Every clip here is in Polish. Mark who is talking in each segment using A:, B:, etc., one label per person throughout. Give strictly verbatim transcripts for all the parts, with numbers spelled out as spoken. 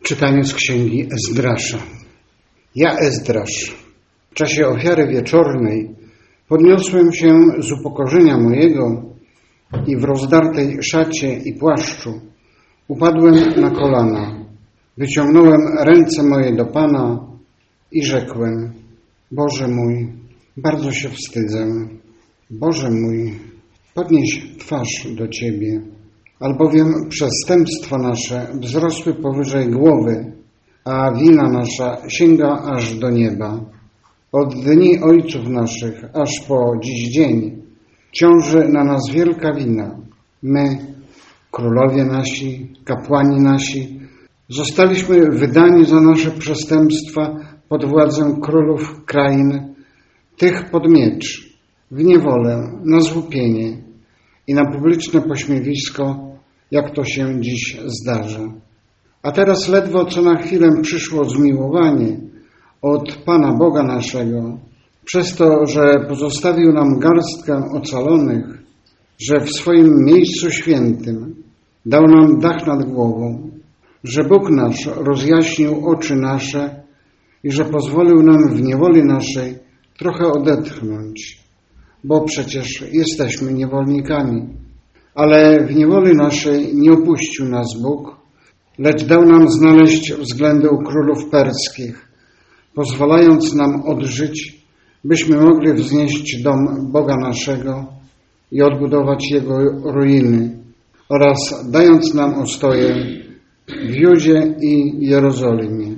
A: Czytanie z księgi Ezdrasza. Ja, Ezdrasz, w czasie ofiary wieczornej podniosłem się z upokorzenia mojego i w rozdartej szacie i płaszczu upadłem na kolana. Wyciągnąłem ręce moje do Pana i rzekłem: Boże mój, bardzo się wstydzę. Boże mój, podnieś twarz do Ciebie, albowiem przestępstwa nasze wzrosły powyżej głowy, a wina nasza sięga aż do nieba. Od dni ojców naszych aż po dziś dzień ciąży na nas wielka wina. My, królowie nasi, kapłani nasi, zostaliśmy wydani za nasze przestępstwa pod władzę królów krain, tych pod miecz, w niewolę, na złupienie i na publiczne pośmiewisko, jak to się dziś zdarza. A teraz ledwo co na chwilę przyszło zmiłowanie od Pana Boga naszego, przez to, że pozostawił nam garstkę ocalonych, że w swoim miejscu świętym dał nam dach nad głową, że Bóg nasz rozjaśnił oczy nasze i że pozwolił nam w niewoli naszej trochę odetchnąć, bo przecież jesteśmy niewolnikami. Ale w niewoli naszej nie opuścił nas Bóg, lecz dał nam znaleźć względy u królów perskich, pozwalając nam odżyć, byśmy mogli wznieść dom Boga naszego i odbudować Jego ruiny, oraz dając nam ostoje w Judzie i Jerozolimie.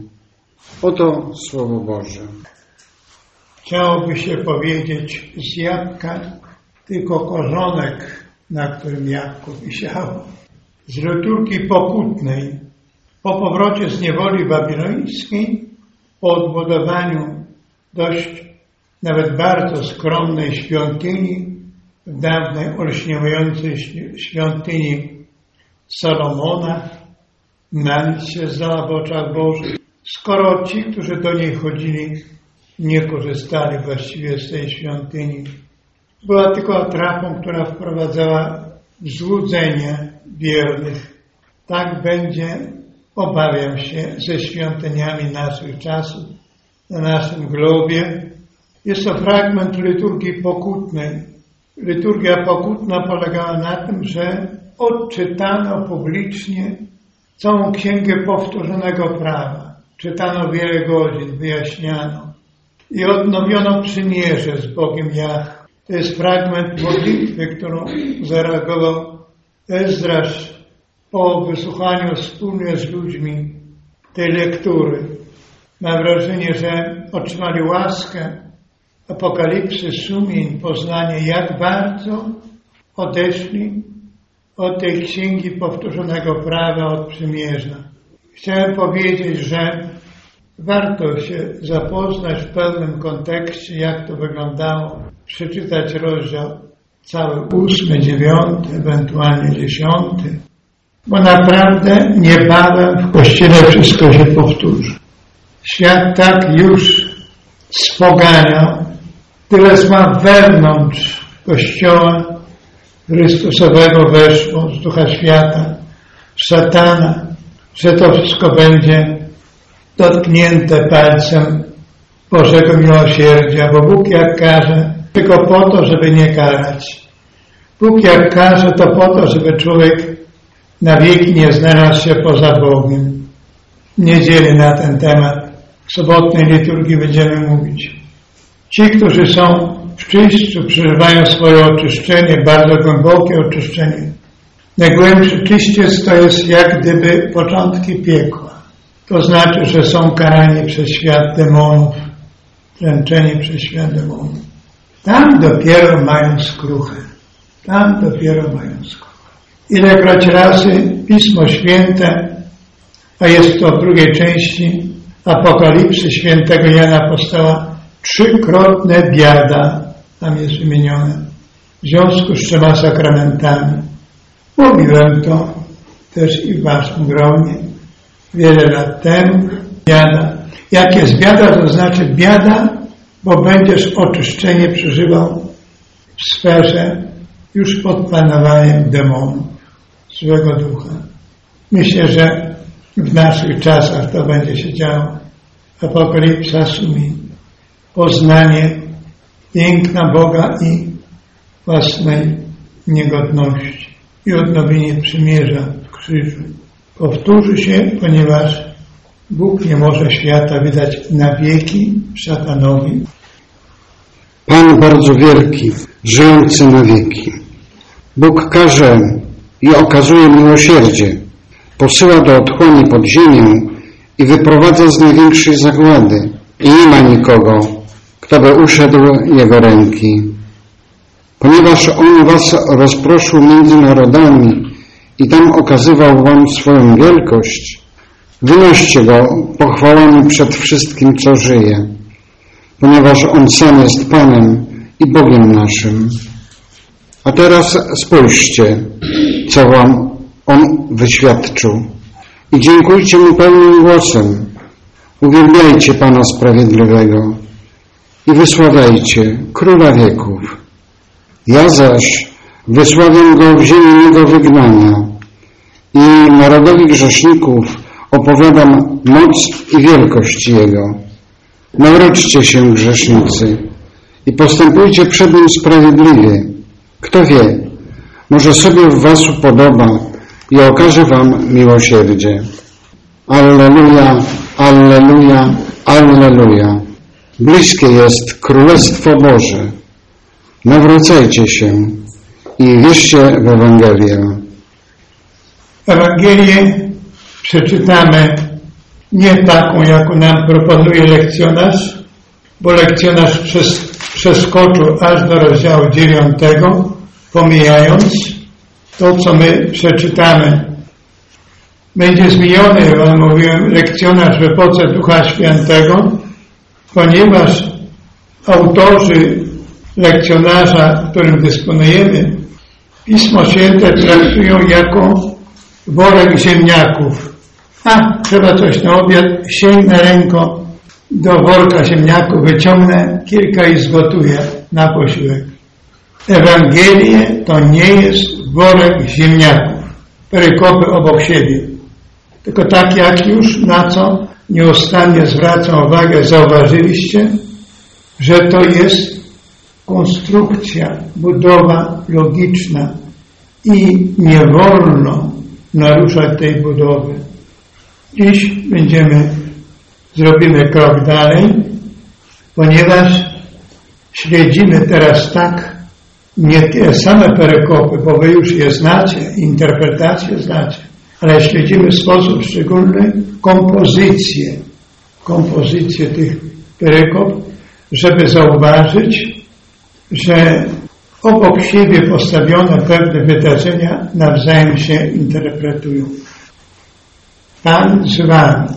A: Oto Słowo Boże.
B: Chciałoby się powiedzieć z jabłka tylko korzonek, na którym jabłko wisiało. Z liturgii pokutnej, po powrocie z niewoli babilońskiej, po odbudowaniu dość, nawet bardzo skromnej świątyni, w dawnej olśniewającej świątyni Salomona, na nic się zdała w oczach Bożych, skoro ci, którzy do niej chodzili, nie korzystali właściwie z tej świątyni. Była tylko atrapą, która wprowadzała złudzenie wiernych. Tak będzie, obawiam się, ze świątyniami naszych czasów, na naszym globie. Jest to fragment liturgii pokutnej. Liturgia pokutna polegała na tym, że odczytano publicznie całą księgę powtórzonego prawa. Czytano wiele godzin, wyjaśniano i odnowiono przymierze z Bogiem Jahwe. To jest fragment modlitwy, którą zareagował Ezdrasz po wysłuchaniu wspólnie z ludźmi tej lektury. Mam wrażenie, że otrzymali łaskę apokalipsy sumień, poznanie, jak bardzo odeszli od tej księgi powtórzonego prawa, od przymierza. Chciałem powiedzieć, że warto się zapoznać w pełnym kontekście, jak to wyglądało, przeczytać rozdział cały ósmy, dziewiąty, ewentualnie dziesiąty, bo naprawdę niebawem w Kościele wszystko się powtórzy. Świat tak już spoganiał, tyle ma wewnątrz Kościoła Chrystusowego weszło z ducha świata, szatana, że to wszystko będzie dotknięte palcem Bożego miłosierdzia, bo Bóg jak każe, tylko po to, żeby nie karać. Bóg jak każe, to po to, żeby człowiek na wieki nie znalazł się poza Bogiem. W niedzielę na ten temat w sobotnej liturgii będziemy mówić. Ci, którzy są w czyśćcu, przeżywają swoje oczyszczenie, bardzo głębokie oczyszczenie. Najgłębszy czyściec to jest jak gdyby początki piekła. To znaczy, że są karani przez świat demonów, dręczeni przez świat demonów. Tam dopiero mają skruchę. Tam dopiero mają skruchę. Ilekroć razy Pismo Święte, a jest to w drugiej części Apokalipsy świętego Jana Apostoła, trzykrotne biada tam jest wymienione w związku z trzema sakramentami. Mówiłem to też i w waszym gronie wiele lat temu. Biada. Jak jest biada, to znaczy biada, bo będziesz oczyszczenie przeżywał w sferze już pod panowaniem demonu, złego ducha. Myślę, że w naszych czasach to będzie się działo. Apokalipsa sumi. Poznanie piękna Boga i własnej niegodności i odnowienie przymierza w krzyżu. Powtórzy się, ponieważ Bóg nie może świata wydać na wieki szatanowi.
A: Pan bardzo wielki, żyjący na wieki. Bóg każe i okazuje miłosierdzie, posyła do otchłani pod ziemię i wyprowadza z największej zagłady. I nie ma nikogo, kto by uszedł Jego ręki. Ponieważ On was rozproszył między narodami i tam okazywał wam swoją wielkość, wynoście Go pochwałami przed wszystkim, co żyje, ponieważ On sam jest Panem i Bogiem naszym. A teraz spójrzcie, co wam On wyświadczył i dziękujcie Mu pełnym głosem. Uwielbiajcie Pana Sprawiedliwego i wysławiajcie Króla wieków. Ja zaś wysławiam Go w ziemi mego wygnania i narodowi grzeszników opowiadam moc i wielkość Jego. Nawróćcie się, grzesznicy, i postępujcie przed Nim sprawiedliwie. Kto wie, może sobie w was upodoba i okaże wam miłosierdzie. Alleluja, alleluja, alleluja. Bliskie jest Królestwo Boże. Nawracajcie się i wierzcie w Ewangelię.
B: Ewangelię przeczytamy nie taką, jaką nam proponuje lekcjonarz, bo lekcjonarz przes, przeskoczył aż do rozdziału dziewiątego, pomijając to, co my przeczytamy. Będzie zmieniony, jak mówiłem, lekcjonarz w epoce Ducha Świętego, ponieważ autorzy lekcjonarza, którym dysponujemy, Pismo Święte traktują jako worek ziemniaków. A, trzeba coś na obiad, sięgnę ręką do worka ziemniaków, wyciągnę kilka i zgotuję na posiłek. Ewangelie to nie jest worek ziemniaków, perykopy obok siebie. Tylko tak jak już, na co nieustannie zwracam uwagę, zauważyliście, że to jest konstrukcja, budowa logiczna i nie wolno naruszać tej budowy. Dziś będziemy, zrobimy krok dalej, ponieważ śledzimy teraz tak nie te same perykopy, bo wy już je znacie, interpretacje znacie, ale śledzimy w sposób szczególny kompozycję, kompozycję tych perykop, żeby zauważyć, że obok siebie postawione pewne wydarzenia nawzajem się interpretują. Pan z wami.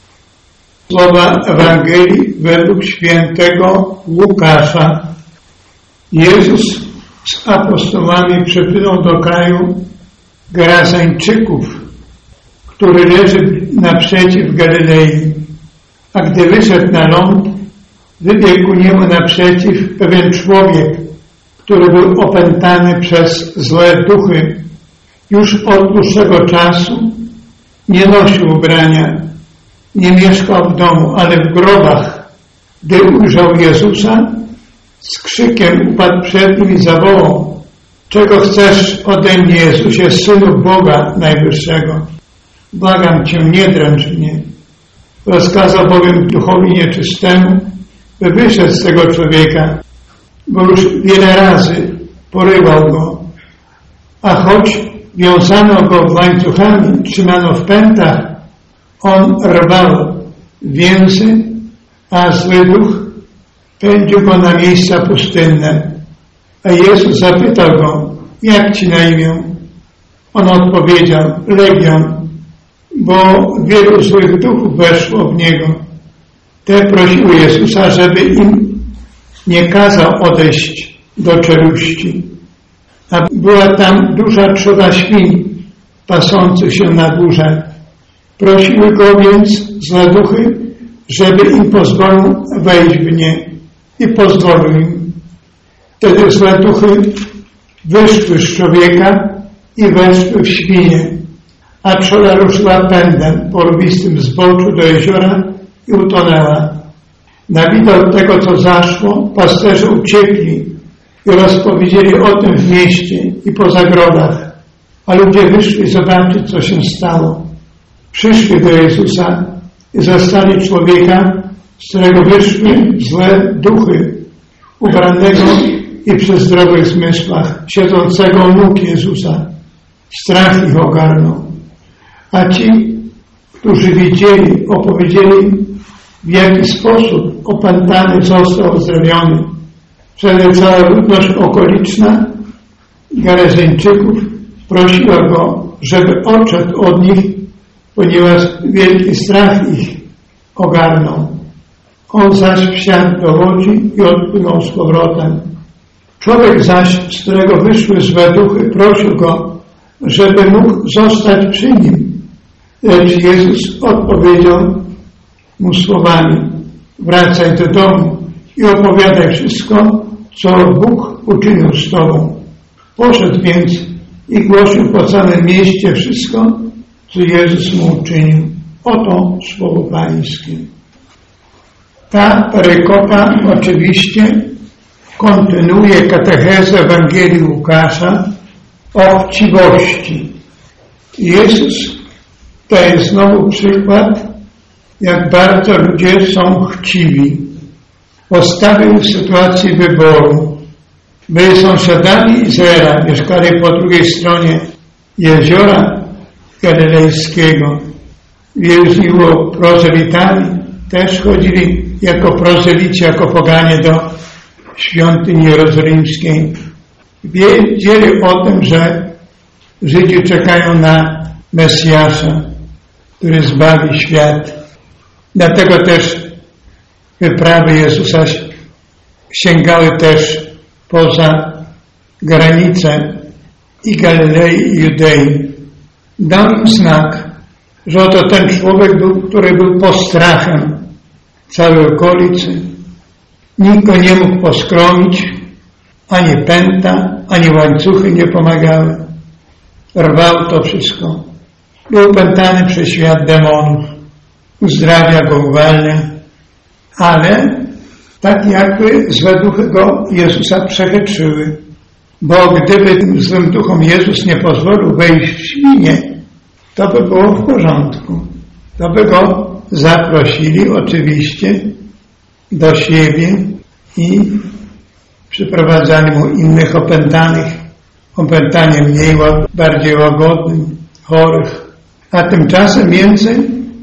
B: Słowa Ewangelii według świętego Łukasza. Jezus z apostołami przypłynął do kraju Gerazańczyków, który leży naprzeciw Galilei. A gdy wyszedł na ląd, wybiegł niemu naprzeciw pewien człowiek, który był opętany przez złe duchy. Już od dłuższego czasu nie nosił ubrania, nie mieszkał w domu, ale w grobach. Gdy ujrzał Jezusa, z krzykiem upadł przed nim i zawołał: czego chcesz ode mnie, Jezusie, Synu Boga Najwyższego? Błagam Cię, nie dręcz mnie. Rozkazał bowiem duchowi nieczystemu, by wyszedł z tego człowieka, bo już wiele razy porywał go. A choć wiązano go łańcuchami, trzymano w pętach, on rwał więzy, a zły duch pędził go na miejsca pustynne. A Jezus zapytał go: jak ci na imię? On odpowiedział: Legion, bo wielu złych duchów weszło w niego. Te prosiły Jezusa, żeby im nie kazał odejść do czeluści. A była tam duża trzoda świń pasących się na górze. Prosiły go więc złe duchy, żeby im pozwolił wejść w nie. I pozwolił im. Wtedy złe duchy wyszły z człowieka i weszły w świnie. a trzoda ruszyła pędem po lubistym zboczu do jeziora i utonęła. Na widok tego, co zaszło, pasterze uciekli i rozpowiedzieli o tym w mieście i po zagrodach, a ludzie wyszli zobaczyć, co się stało. Przyszli do Jezusa i zastali człowieka, z którego wyszły złe duchy, ubranego i przy zdrowych zmysłach, siedzącego u nóg Jezusa. Strach ich ogarnął. A ci, którzy widzieli, opowiedzieli, w jaki sposób opętany został uzdrowiony. Wtedy cała ludność okoliczna Gerazeńczyków prosiła go, żeby odszedł od nich, ponieważ wielki strach ich ogarnął. On zaś wsiadł do łodzi i odpłynął z powrotem. Człowiek zaś, z którego wyszły złe duchy, prosił go, żeby mógł zostać przy nim. Lecz Jezus odpowiedział mu słowami: wracaj do domu i opowiadaj wszystko, co Bóg uczynił z tobą. Poszedł więc i głosił po całym mieście wszystko, co Jezus mu uczynił. Oto słowo Pańskie. Ta perykopa oczywiście kontynuuje katechezę Ewangelii Łukasza o chciwości. Jezus daje znowu przykład, jak bardzo ludzie są chciwi. Postawił w sytuacji wyboru. Byli sąsiadami Izraela, mieszkali po drugiej stronie jeziora galilejskiego. Wielu z nich było prozelitami, też chodzili jako prozelici, jako poganie do świątyni jerozolimskiej. Wiedzieli o tym, że Żydzi czekają na Mesjasza, który zbawi świat. Dlatego też wyprawy Jezusa sięgały też poza granice i Galilei, i Judei. Dał im znak, że oto ten człowiek był, który był postrachem całej okolicy. Nikt go nie mógł poskromić, ani pęta, ani łańcuchy nie pomagały. Rwał to wszystko. Był pętany przez świat demonów. Uzdrawia go, uwalnia, ale tak jakby złe duchy go Jezusa przechytrzyły. Bo gdyby tym złym duchom Jezus nie pozwolił wejść w świnie, to by było w porządku. To by go zaprosili oczywiście do siebie i przyprowadzali mu innych opętanych, opętanie mniej, bardziej łagodnym, chorych. A tymczasem między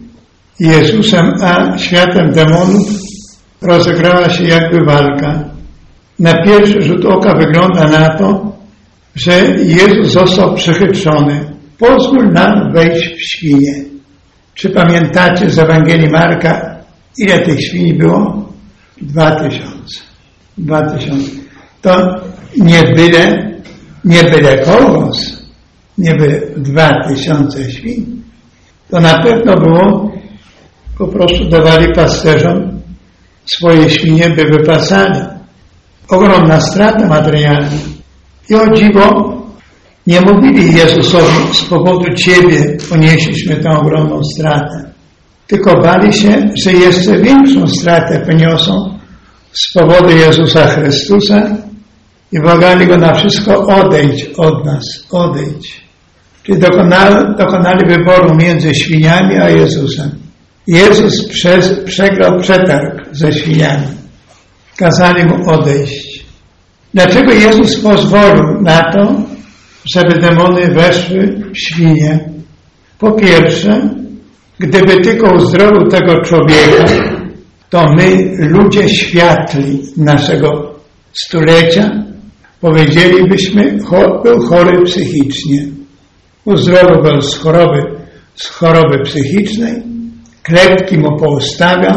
B: Jezusem a światem demonów rozegrała się jakby walka. Na pierwszy rzut oka wygląda na to, że Jezus został przechytrzony. Pozwól nam wejść w świnie. Czy pamiętacie z Ewangelii Marka, ile tych świni było? Dwa tysiące. Dwa tysiące. To nie byle, nie byle kołos, nie byle dwa tysiące świń. To na pewno było, po prostu dawali pasterzom swoje świnie, by wypasali. Ogromna strata materialna. I o dziwo nie mówili Jezusowi: z powodu Ciebie ponieśliśmy tę ogromną stratę. Tylko bali się, że jeszcze większą stratę poniosą z powodu Jezusa Chrystusa i błagali Go na wszystko: odejdź od nas, odejdź. Czyli dokonali, dokonali wyboru między świniami a Jezusem. Jezus przez, przegrał przetarg ze świniami. Kazali Mu odejść. Dlaczego Jezus pozwolił na to, żeby demony weszły w świnie? Po pierwsze, gdyby tylko uzdrowił tego człowieka, to my, ludzie światli naszego stulecia, powiedzielibyśmy: był chory psychicznie. Uzdrowił go z choroby, z choroby psychicznej, klepki mu poustawiał,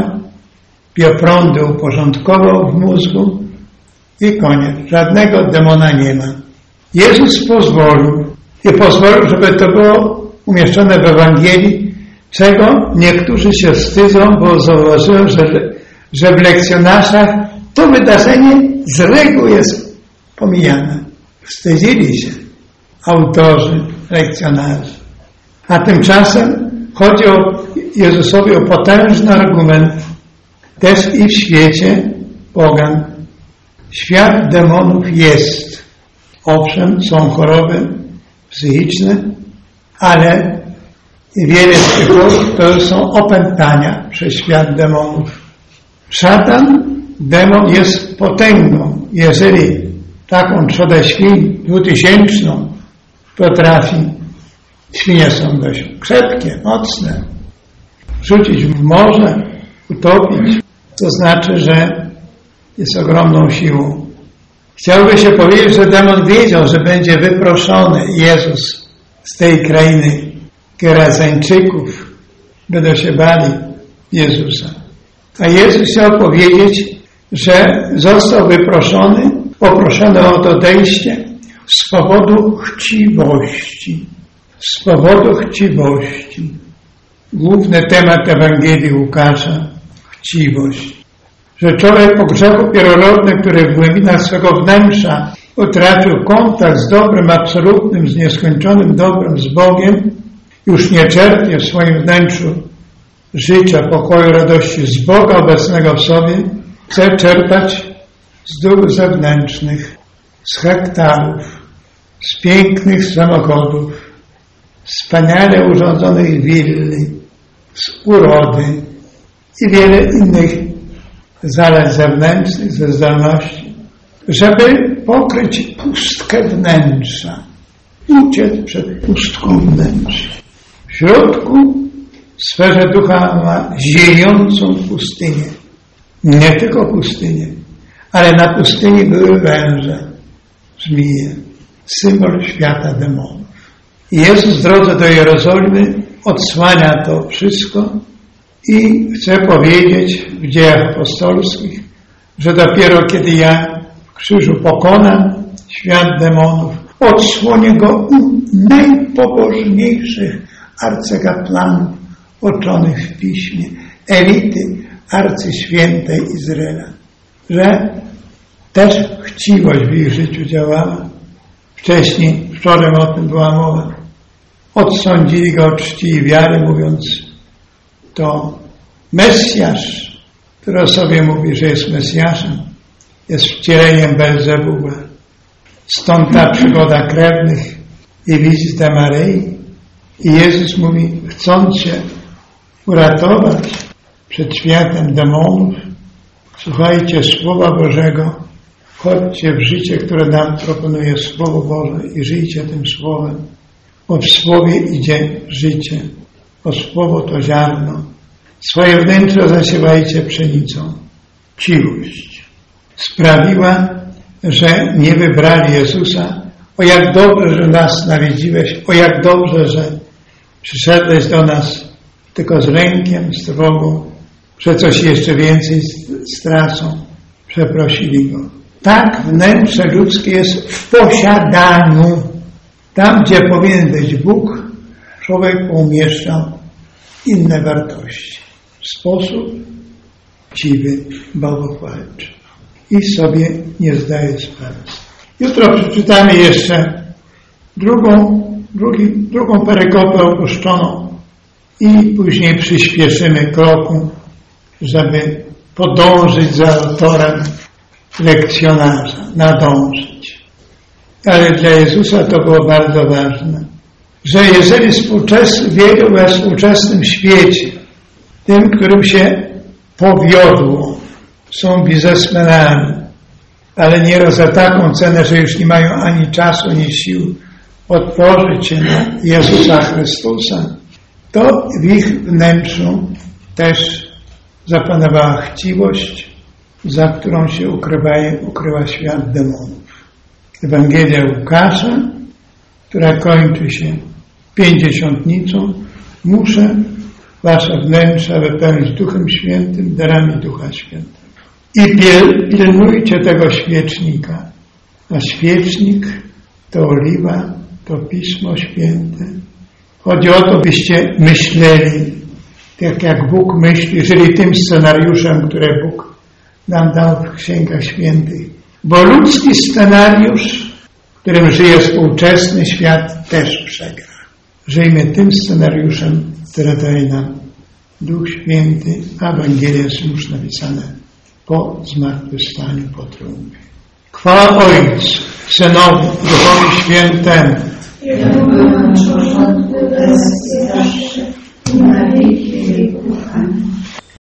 B: bioprądy uporządkował w mózgu i koniec. Żadnego demona nie ma. Jezus pozwolił i pozwolił, żeby to było umieszczone w Ewangelii, czego niektórzy się wstydzą, bo zauważyłem, że, że w lekcjonarzach to wydarzenie z reguły jest pomijane. Wstydzili się autorzy, lekcjonarze. A tymczasem chodzi o Jezusowi o potężny argument też i w świecie pogan. Świat demonów jest. Owszem, są choroby psychiczne, ale wiele z tych chorób to są opętania przez świat demonów. Szatan, demon jest potęgą. Jeżeli taką trzodę świń dwutysięczną potrafi, świnie są dość krzepkie, mocne, rzucić w morze, utopić, to znaczy, że jest ogromną siłą. Chciałby się powiedzieć, że demon wiedział, że będzie wyproszony Jezus z tej krainy Gerazeńczyków. Będą się bali Jezusa. A Jezus chciał powiedzieć, że został wyproszony, poproszony o odejście z powodu chciwości. Z powodu chciwości. Główny temat Ewangelii Łukasza. Chciwość. Że człowiek po grzechu pierworodnym, który w głębinach swego wnętrza utracił kontakt z dobrem absolutnym, z nieskończonym dobrem, z Bogiem, już nie czerpie w swoim wnętrzu życia, pokoju, radości z Boga obecnego w sobie, chce czerpać z dóbr zewnętrznych, z hektarów, z pięknych samochodów, wspaniale urządzonych willi, z urody i wiele innych zalet zewnętrznych, ze zdolności, żeby pokryć pustkę wnętrza, uciec przed pustką wnętrza. W środku, w sferze ducha ma ziejącą pustynię. Nie tylko pustynię, ale na pustyni były węże, żmije, symbol świata demonów. I Jezus w drodze do Jerozolimy odsłania to wszystko i chce powiedzieć w Dziejach Apostolskich, że dopiero kiedy ja w krzyżu pokonam świat demonów, odsłonię go u najpobożniejszych arcykapłanów oczonych w Piśmie, elity arcyświętej Izraela, że też chciwość w ich życiu działała. Wcześniej, wczoraj o tym była mowa, odsądzili go od czci i wiary, mówiąc, to Mesjasz, który o sobie mówi, że jest Mesjaszem, jest wcieleniem Belzebuba. Stąd ta przygoda krewnych i wizyta Maryi. I Jezus mówi, chcąc się uratować przed światem demonów, słuchajcie Słowa Bożego, chodźcie w życie, które nam proponuje Słowo Boże i żyjcie tym Słowem, bo w Słowie idzie życie, bo Słowo to ziarno. Swoje wnętrze zasiewajcie pszenicą. Chciwość sprawiła, że nie wybrali Jezusa. O jak dobrze, że nas nawiedziłeś, o jak dobrze, że przyszedłeś do nas tylko z lękiem, z trwogą, że coś jeszcze więcej stracą. Przeprosili go. Tak wnętrze ludzkie jest w posiadaniu. Tam, gdzie powinien być Bóg, człowiek umieszczał inne wartości. W sposób chciwy, bałwochwalczy. I sobie nie zdaje sprawy. Jutro przeczytamy jeszcze drugą, drugi, drugą perykopę opuszczoną i później przyspieszymy kroku, żeby podążyć za autorem lekcjonarza, nadążyć. Ale dla Jezusa to było bardzo ważne, że jeżeli współczesny, wiedział we współczesnym świecie, tym, którym się powiodło, są biznesmenami, ale nieraz za taką cenę, że już nie mają ani czasu, ani sił otworzyć się na Jezusa Chrystusa, to w ich wnętrzu też zapanowała chciwość, za którą się ukrywa, ukrywa świat demonów. Ewangelia Łukasza, która kończy się pięćdziesiątnicą, muszę wasze wnętrza wypełnić Duchem Świętym, darami Ducha Świętego. I pilnujcie tego świecznika. A świecznik to oliwa, to Pismo Święte. Chodzi o to, byście myśleli, tak jak Bóg myśli, żyli tym scenariuszem, które Bóg nam dał w Księgach Świętych. Bo ludzki scenariusz, w którym żyje współczesny świat, też przegra. Żyjmy tym scenariuszem, który daje nam Duch Święty, a Ewangelia są już napisane po zmartwychwstaniu, po triumfie. Chwała Ojcu, Synowi, Duchowi Świętemu.